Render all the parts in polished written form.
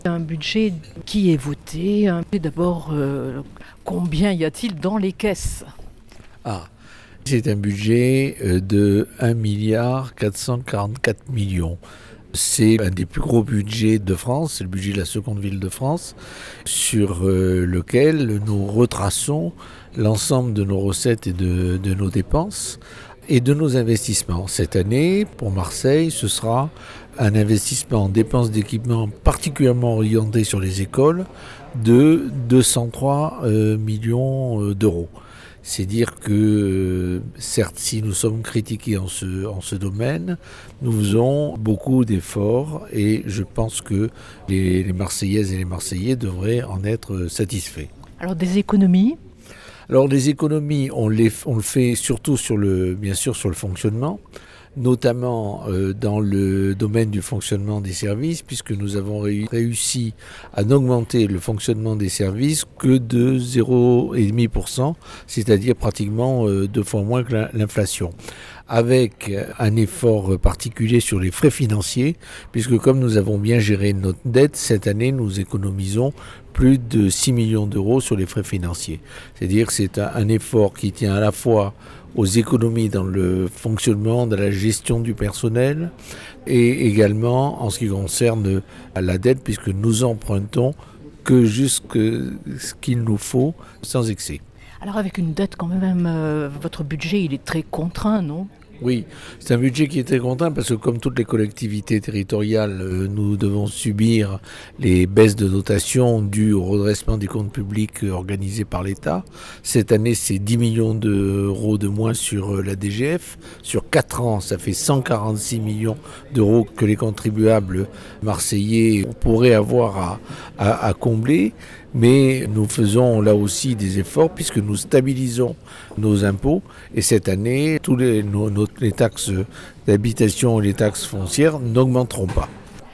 Un budget qui est voté. D'abord, combien y a-t-il dans les caisses ? C'est un budget de 1,444 milliard. C'est un des plus gros budgets de France, c'est le budget de la seconde ville de France, sur lequel nous retraçons l'ensemble de nos recettes et de nos dépenses et de nos investissements. Cette année, pour Marseille, ce sera un investissement en dépenses d'équipement particulièrement orienté sur les écoles de 203 millions d'euros. C'est dire que, certes, si nous sommes critiqués en ce domaine, nous faisons beaucoup d'efforts et je pense que les Marseillaises et les Marseillais devraient en être satisfaits. Alors des économies ? Alors les économies, on le fait surtout bien sûr sur le fonctionnement, notamment dans le domaine du fonctionnement des services, puisque nous avons réussi à n'augmenter le fonctionnement des services que de 0,5%, c'est-à-dire pratiquement 2 fois moins que l'inflation. Avec un effort particulier sur les frais financiers, puisque comme nous avons bien géré notre dette, cette année nous économisons plus de 6 millions d'euros sur les frais financiers. C'est-à-dire que c'est un effort qui tient à la fois aux économies dans le fonctionnement, dans la gestion du personnel et également en ce qui concerne la dette, puisque nous empruntons que jusque ce qu'il nous faut sans excès. Alors avec une dette quand même, votre budget il est très contraint, non ? Oui, c'est un budget qui est très contraint parce que comme toutes les collectivités territoriales, nous devons subir les baisses de dotation dues au redressement des comptes publics organisés par l'État. Cette année, c'est 10 millions d'euros de moins sur la DGF. Sur 4 ans, ça fait 146 millions d'euros que les contribuables marseillais pourraient avoir à combler. Mais nous faisons là aussi des efforts puisque nous stabilisons nos impôts et cette année, les taxes d'habitation et les taxes foncières n'augmenteront pas.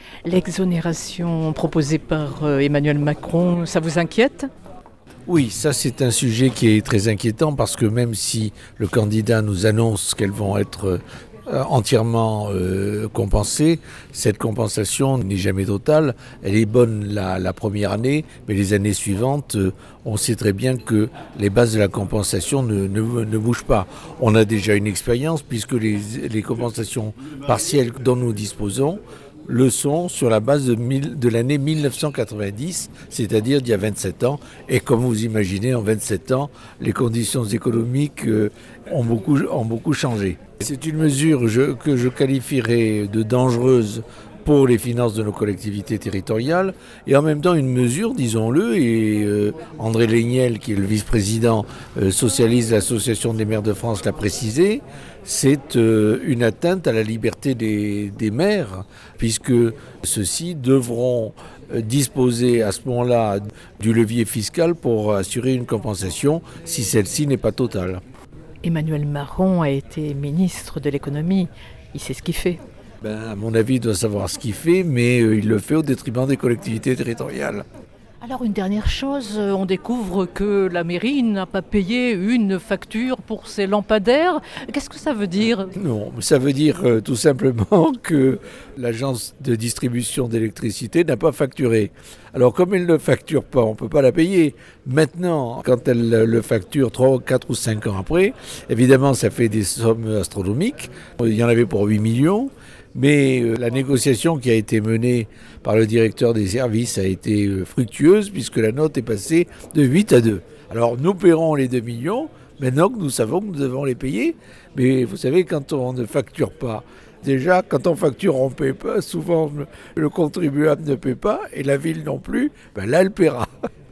L'exonération proposée par Emmanuel Macron, ça vous inquiète ? Oui, ça c'est un sujet qui est très inquiétant parce que même si le candidat nous annonce qu'elles vont être entièrement compensée, cette compensation n'est jamais totale. Elle est bonne la première année, mais les années suivantes, on sait très bien que les bases de la compensation ne bougent pas. On a déjà une expérience puisque les compensations partielles dont nous disposons le sont sur la base de l'année 1990, c'est-à-dire d'il y a 27 ans. Et comme vous imaginez, en 27 ans, les conditions économiques ont beaucoup changé. C'est une mesure que je qualifierais de dangereuse pour les finances de nos collectivités territoriales et en même temps une mesure, disons-le, et André Léniel, qui est le vice-président socialiste de l'Association des maires de France, l'a précisé, c'est une atteinte à la liberté des maires, puisque ceux-ci devront disposer à ce moment-là du levier fiscal pour assurer une compensation si celle-ci n'est pas totale. Emmanuel Macron a été ministre de l'économie, il sait ce qu'il fait. À mon avis, il doit savoir ce qu'il fait, mais il le fait au détriment des collectivités territoriales. Alors une dernière chose, on découvre que la mairie n'a pas payé une facture pour ses lampadaires. Qu'est-ce que ça veut dire ? Non, ça veut dire tout simplement que l'agence de distribution d'électricité n'a pas facturé. Alors comme elle ne le facture pas, on ne peut pas la payer. Maintenant, quand elle le facture 3, 4 ou 5 ans après, évidemment ça fait des sommes astronomiques. Il y en avait pour 8 millions. Mais la négociation qui a été menée par le directeur des services a été fructueuse puisque la note est passée de 8 à 2. Alors nous paierons les 2 millions, maintenant que nous savons que nous devons les payer. Mais vous savez, quand on ne facture pas, déjà quand on facture on ne paie pas, souvent le contribuable ne paie pas et la ville non plus, là elle paiera.